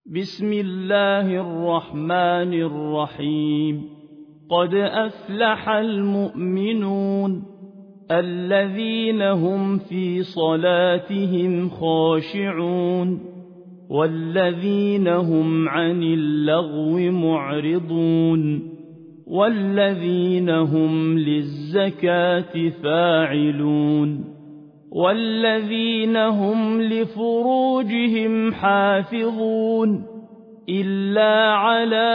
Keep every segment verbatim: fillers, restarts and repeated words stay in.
بسم الله الرحمن الرحيم قد أفلح المؤمنون الذين هم في صلاتهم خاشعون والذين هم عن اللغو معرضون والذين هم للزكاة فاعلون والذين هم لفروجهم حافظون إلا على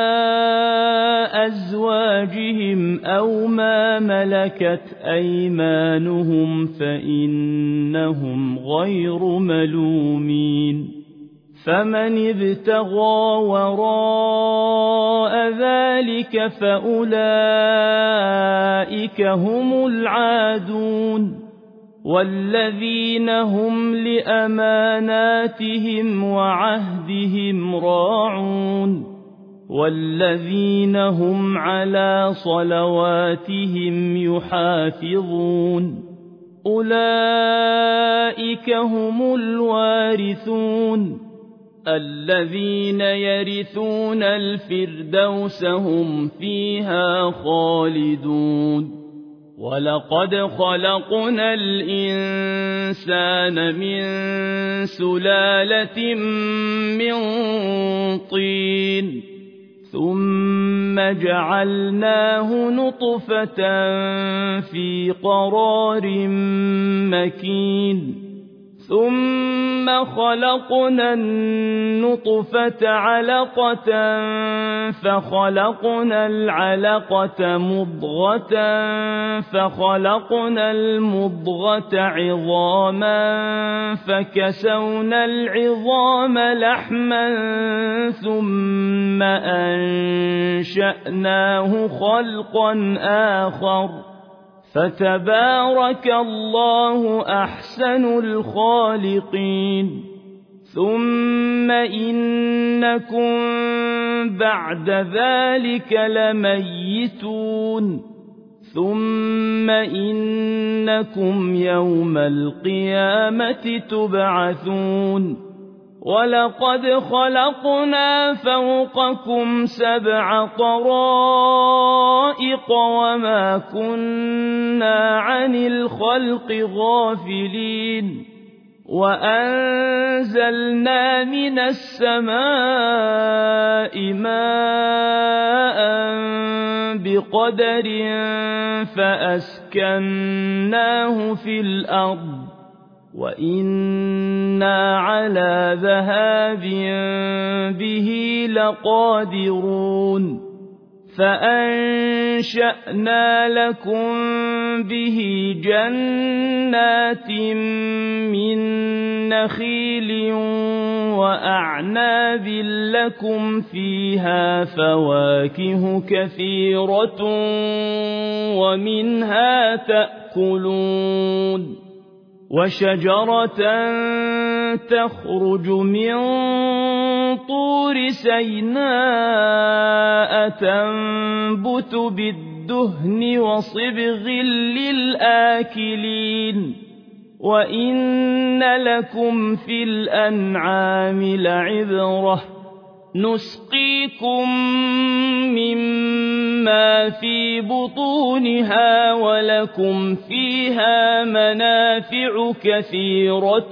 أزواجهم أو ما ملكت أيمانهم فإنهم غير ملومين فمن ابتغى وراء ذلك فأولئك هم العادون والذين هم لأماناتهم وعهدهم راعون والذين هم على صلواتهم يحافظون أولئك هم الوارثون الذين يرثون الفردوس هم فيها خالدون ولقد خلقنا الإنسان من سلالة من طين ثم جعلناه نطفة في قرار مكين ثم خلقنا النطفة علقة فخلقنا العلقة مضغة فخلقنا المضغة عظاما فكسونا العظام لحما ثم أنشأناه خلقا آخر فتبارك الله أحسن الخالقين ثم إنكم بعد ذلك لميتون ثم إنكم يوم القيامة تبعثون ولقد خلقنا فوقكم سبع طرائق وما كنا عن الخلق غافلين وأنزلنا من السماء ماء بقدر فأسكناه في الأرض وإنا على ذهاب به لقادرون فأنشأنا لكم به جنات من نخيل وأعناب لكم فيها فواكه كثيرة ومنها تأكلون وشجرة تخرج من طور سيناء تنبت بالدهن وصبغ للآكلين وإن لكم في الأنعام لعبرة نسقيكم مما في بطونها ولكم فيها منافع كثيرة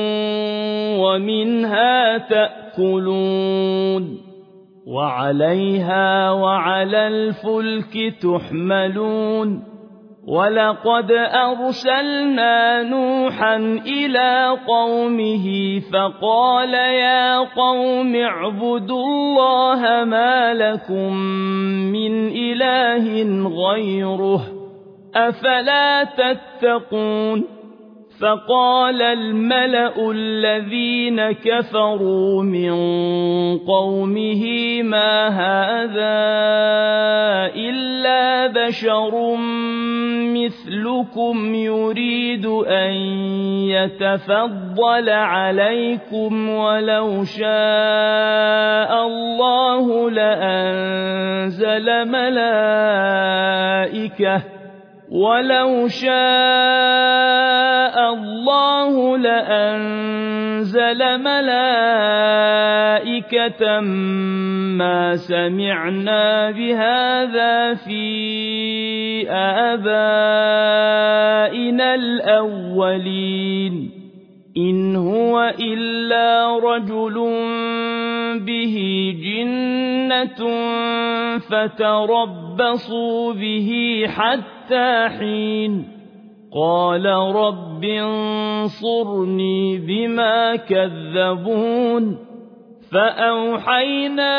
ومنها تأكلون وعليها وعلى الفلك تحملون ولقد أرسلنا نوحا إلى قومه فقال يا قوم اعبدوا الله ما لكم من إله غيره أفلا تتقون فقال الملأ الذين كفروا من قومه ما هذا إلا بشر مثلكم يريد أن يتفضل عليكم ولو شاء الله لأنزل ملائكة ولو شاء الله لأنزل ملائكة ملائكة ما سمعنا بهذا في آبائنا الأولين إن هو إلا رجل به جنة فتربصوا به حتى حين قال رب انصرني بما كذبون فأوحينا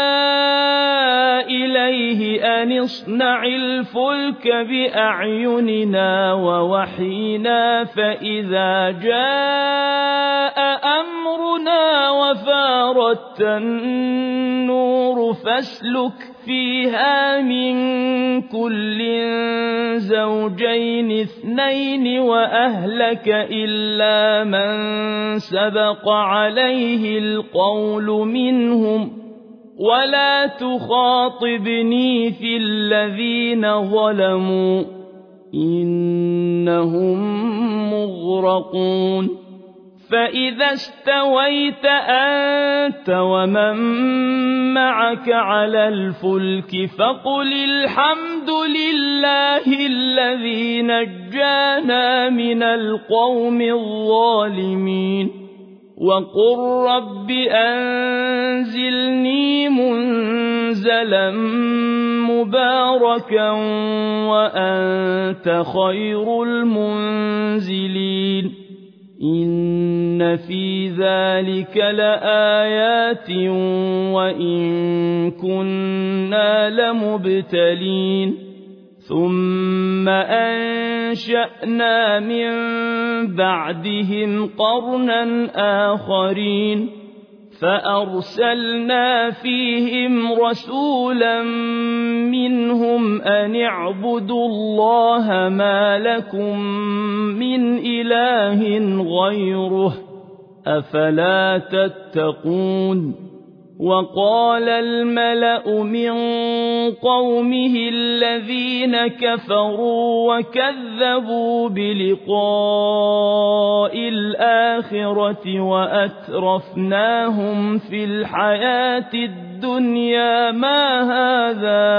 إليه أن اصنع الفلك بأعيننا ووحينا فإذا جاء أمرنا وفارت النور فاسلك فيها من كل زوجين اثنين وأهلك إلا من سبق عليه القول منهم ولا تخاطبني في الذين ظلموا إنهم مغرقون فإذا استويت أنت ومن معك على الفلك فقل الحمد لله الذي نجانا من القوم الظالمين وقل رب أنزلني منزلا مباركا وأنت خير المنزلين إن في ذلك لآيات وإن كنا لمبتلين ثم أنشأنا من بعدهم قرنا آخرين فأرسلنا فيهم رسولا منهم أن اعبدوا الله ما لكم من إله غيره أفلا تتقون وقال الملأ من قومه الذين كفروا وكذبوا بلقاء الآخرة وأترفناهم في الحياة الدنيا ما هذا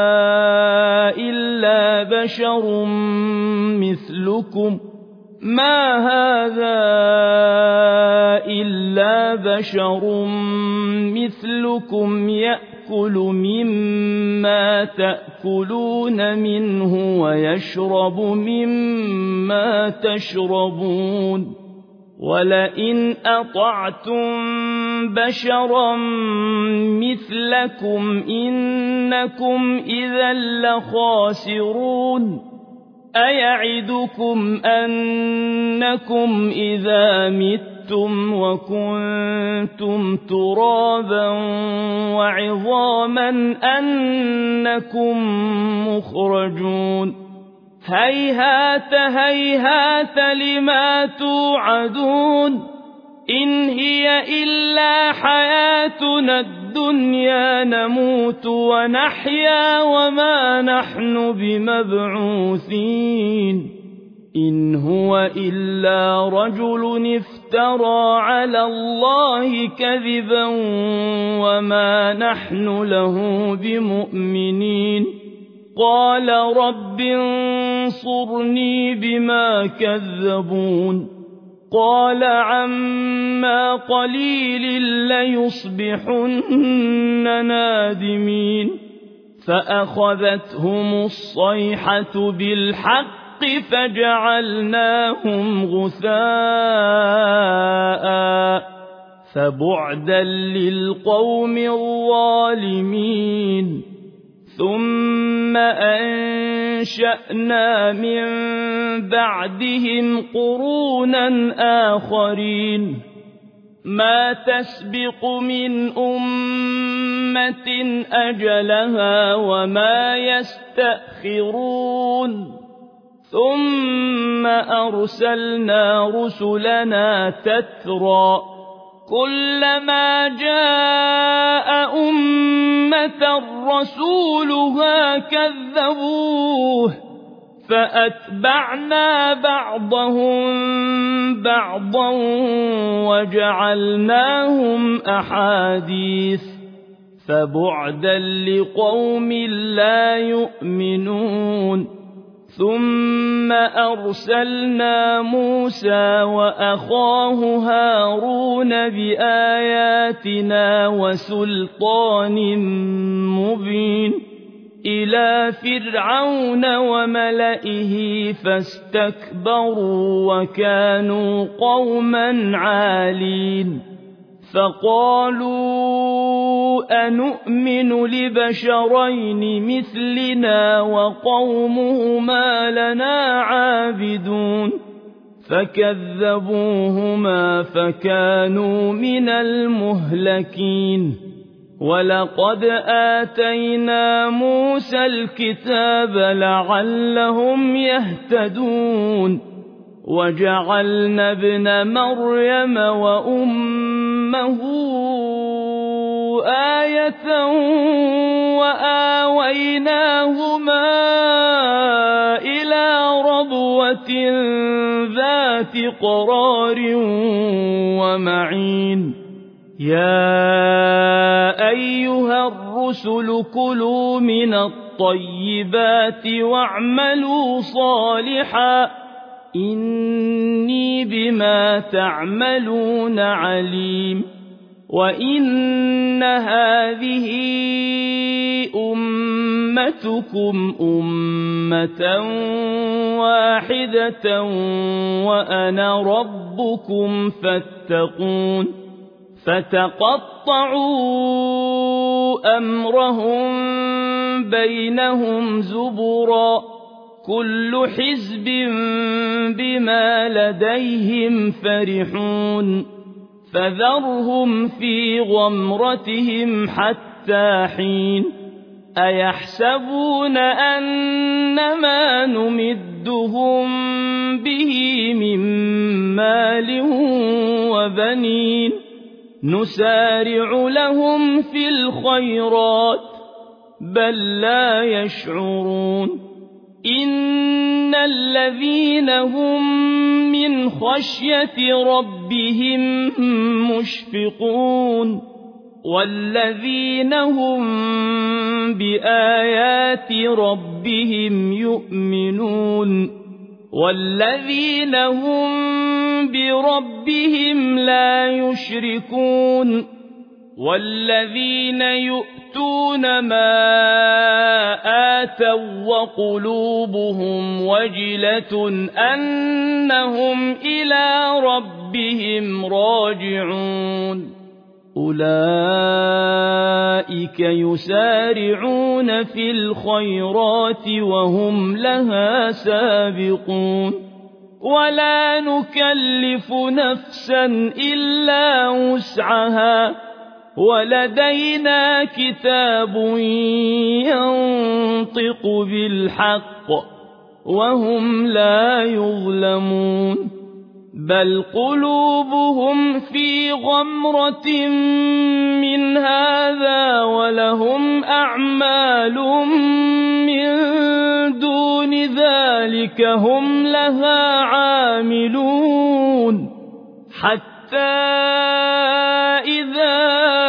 إلا بشر مثلكم ما هذا إلا بشر مثلكم يأكل مما تأكلون منه ويشرب مما تشربون ولئن أطعتم بشرا مثلكم إنكم إذا لخاسرون أيعدكم أنكم إذا متم وكنتم ترابا وعظاما أنكم مخرجون هيهات هيهات لما توعدون إن هي إلا حياتنا الدنيا نموت ونحيا وما نحن بمبعوثين إن هو إلا رجل افترى على الله كذبا وما نحن له بمؤمنين قال رب انصرني بما كذبون قال عما قليل ليصبحن نادمين فأخذتهم الصيحة بالحق فجعلناهم غثاء فبعدا للقوم الظالمين ثم أنشأنا من بعدهم قرونا آخرين ما تسبق من أمة أجلها وما يستأخرون ثم أرسلنا رسلنا تترى كلما جاء أمة رسولها كذبوه فأتبعنا بعضهم بعضا وجعلناهم أحاديث فبعدا لقوم لا يؤمنون ثم أرسلنا موسى وأخاه هارون بآياتنا وسلطان مبين إلى فرعون وملئه فاستكبروا وكانوا قوما عالين فقالوا أنؤمن لبشرين مثلنا وقومهما لنا عابدون فكذبوهما فكانوا من المهلكين ولقد آتينا موسى الكتاب لعلهم يهتدون وجعلنا ابن مريم وأمه آية وآويناهما إلى ربوة ذات قرار ومعين يا أيها الرسل كلوا من الطيبات واعملوا صالحا إني بما تعملون عليم وإن هذه أمتكم أمة واحدة وأنا ربكم فاتقون فتقطعوا أمرهم بينهم زبرا كل حزب بما لديهم فرحون فذرهم في غمرتهم حتى حين أيحسبون أنما نمدهم به من مال وبنين نسارع لهم في الخيرات بل لا يشعرون إن الذين هم من خشية ربهم مشفقون والذين هم بآيات ربهم يؤمنون والذين هم بربهم لا يشركون والذين يؤتون ما آتوا وقلوبهم وجلة أنهم إلى ربهم راجعون أولئك يسارعون في الخيرات وهم لها سابقون ولا نكلف نفسا إلا وسعها ولدينا كتاب ينطق بالحق وهم لا يظلمون بل قلوبهم في غمرة من هذا ولهم أعمال من دون ذلك هم لها عاملون حتى إذا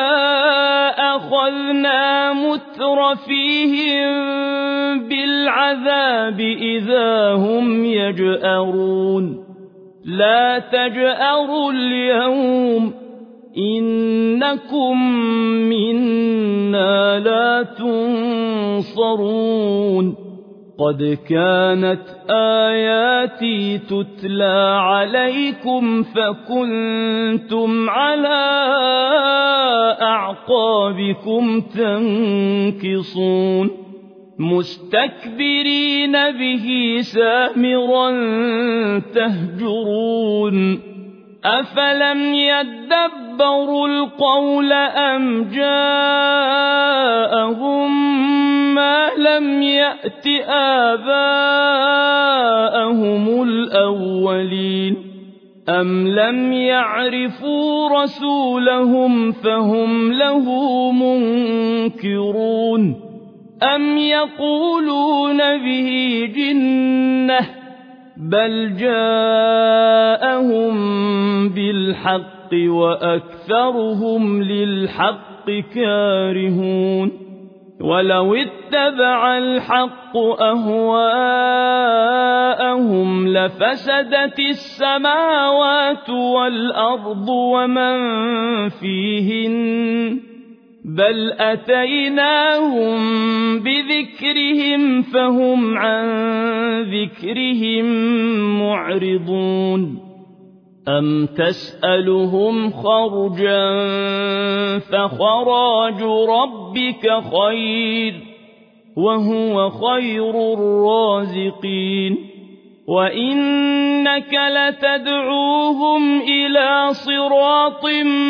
أخذنا مترفيهم بالعذاب إذا هم يجأرون لا تجأروا اليوم إنكم منا لا تنصرون قد كانت آياتي تتلى عليكم فكنتم على أعقابكم تنكصون مستكبرين به سامرا تهجرون أفلم يدبروا القول أم جاءهم ما لم يأت آباءهم الأولين أم لم يعرفوا رسولهم فهم له منكرون أم يقولون به جنة بل جاءهم بالحق وأكثرهم للحق كارهون ولو اتبع الحق أهواءهم لفسدت السماوات والأرض ومن فيهن بل أتيناهم بذكرهم فهم عن ذكرهم معرضون أم تسألهم خرجا فخراج ربك خير وهو خير الرازقين وإنك لتدعوهم إلى صراط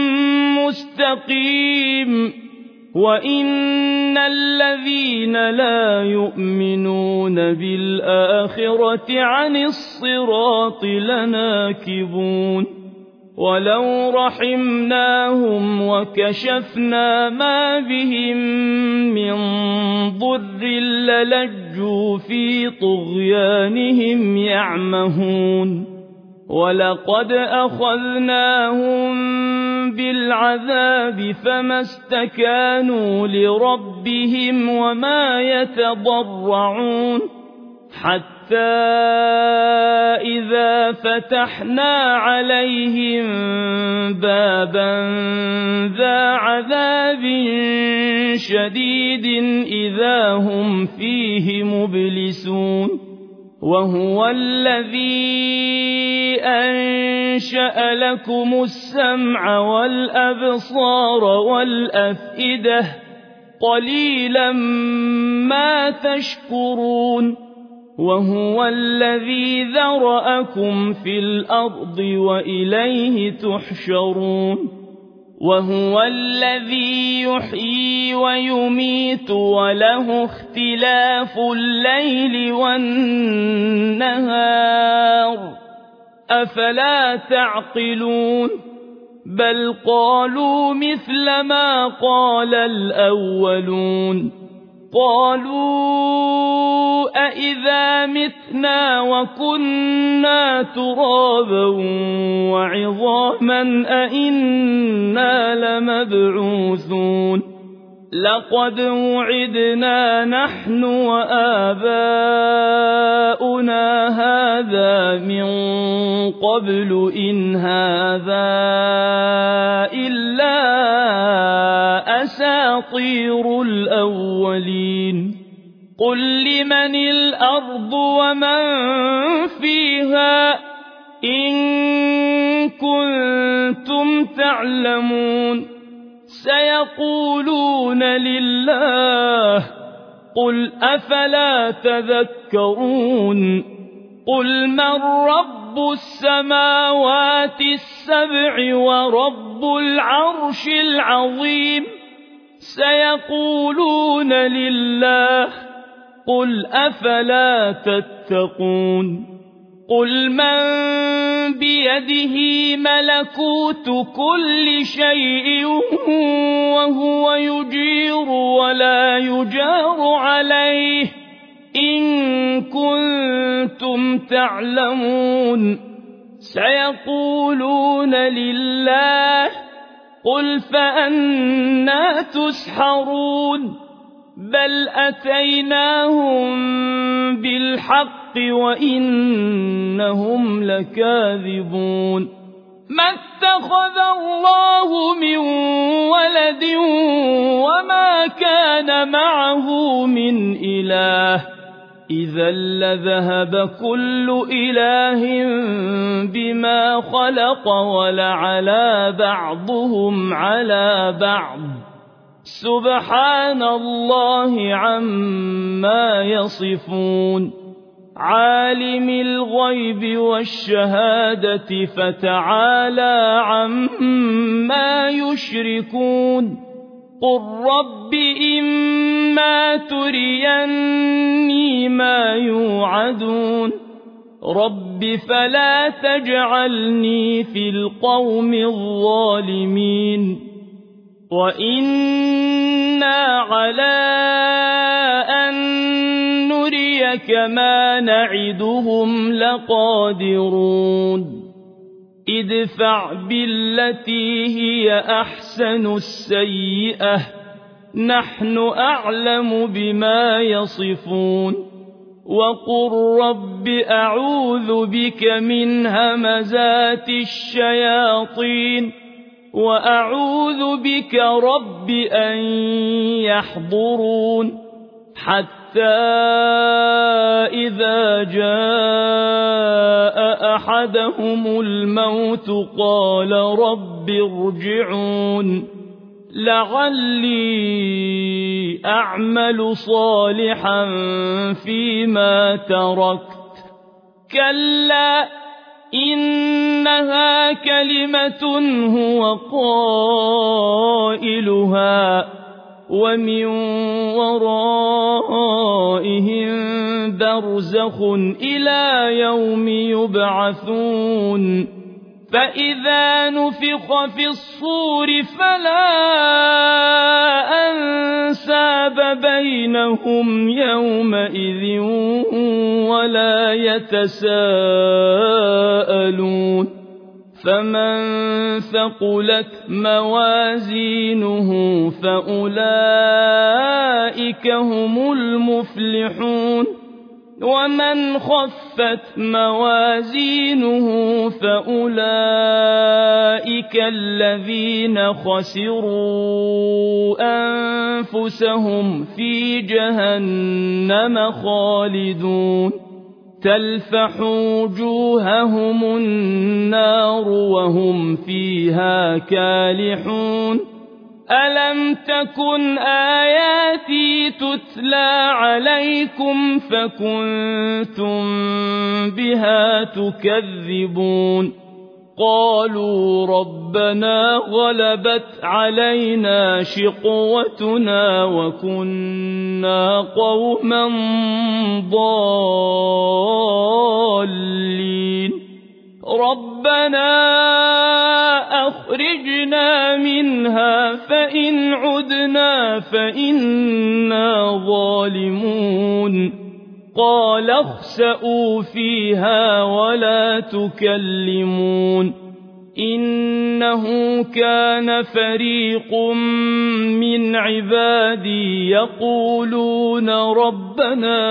مستقيم وإن الذين لا يؤمنون بالآخرة عن الصراط لناكبون ولو رحمناهم وكشفنا ما بهم من ضر للجوا في طغيانهم يعمهون ولقد أخذناهم بالعذاب فما استكانوا لربهم وما يتضرعون حتى إذا فتحنا عليهم بابا ذا عذاب شديد إذا هم فيه مبلسون وهو الذي أنشأ لكم السمع والأبصار والأفئدة قليلا ما تشكرون وهو الذي ذرأكم في الأرض وإليه تحشرون وهو الذي يحيي ويميت وله اختلاف الليل والنهار أفلا تعقلون بل قالوا مثل ما قال الأولون قالوا أإذا متنا وكنا ترابا وعظاما أإنا لمبعوثون لقد وعدنا نحن وآباؤنا هذا من قبل إن هذا إلا أساطير الأولين قل لمن الأرض ومن فيها إن كنتم تعلمون سيقولون لله قل أفلا تذكرون قل من رب السماوات السبع ورب العرش العظيم سيقولون لله قل أفلا تتقون قل من بيده ملكوت كل شيء وهو يجير ولا يجار عليه إن كنتم تعلمون سيقولون لله قل فأنى تسحرون بل أتيناهم بالحق وإنهم لكاذبون ما اتخذ الله من ولد وما كان معه من إله إذا لذهب كل إله بما خلق ولعلى بعضهم على بعض سبحان الله عما يصفون عالم الغيب والشهادة فتعالى عما يشركون قل رب إما تريني ما يوعدون رب فلا تجعلني في القوم الظالمين وإنا على أن نريك ما نعدهم لقادرون ادفع بالتي هي أحسن السيئة نحن أعلم بما يصفون وقل رب أعوذ بك من همزات الشياطين وأعوذ بك رب أن يحضرون حتى إذا جاء أحدهم الموت قال رب ارجعون لعلي أعمل صالحا فيما تركت كلا إنها كلمة هو قائلها ومن ورائهم برزخ إلى يوم يبعثون فإذا نفخ في الصور فلا أنساب بينهم يومئذ ولا يتساءلون فمن ثقلت موازينه فأولئك هم المفلحون ومن خفت موازينه فأولئك الذين خسروا أنفسهم في جهنم خالدون تلفح وجوههم النار وهم فيها كالحون ألم تكن آياتي تتلى عليكم فكنتم بها تكذبون قالوا ربنا غلبت علينا شقوتنا وكنا قوما ضالين ربنا أخرجنا منها فإن عدنا فإنا ظالمون قال اخسئوا فيها ولا تكلمون إنه كان فريق من عبادي يقولون ربنا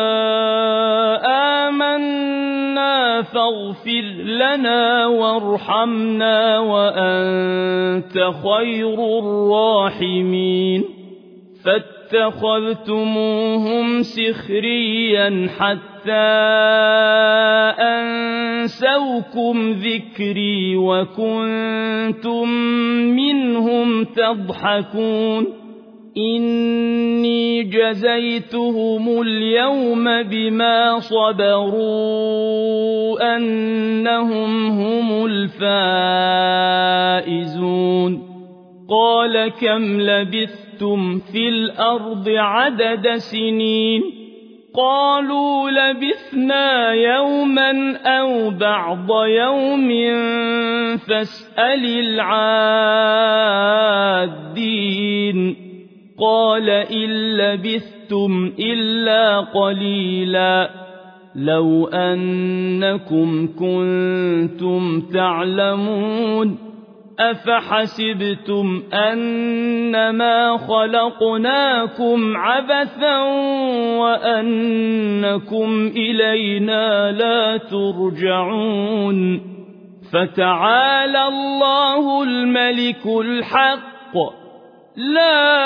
آمنا فاغفر لنا وارحمنا وأنت خير الراحمين فاتخذتموهم سخريا حتى أنسوكم ذكري وكنتم منهم تضحكون إني جزيتهم اليوم بما صبروا أنهم هم الفائزون قال كم لبثتم في الأرض عدد سنين قالوا لبثنا يوما أو بعض يوم فاسأل العادين قال إن لبثتم إلا قليلا لو أنكم كنتم تعلمون أفحسبتم أنما خلقناكم عبثا وأنكم إلينا لا ترجعون فتعالى الله الملك الحق لا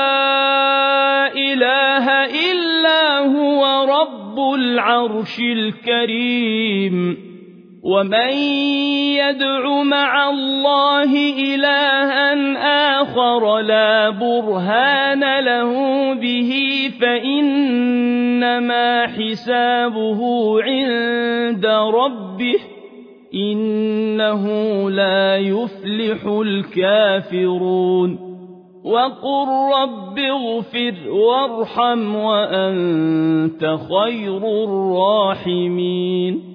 إله إلا هو رب العرش الكريم ومن يدع مع الله إلها آخر لا برهان له به فإنما حسابه عند ربه إنه لا يفلح الكافرون وقل رب اغفر وارحم وأنت خير الراحمين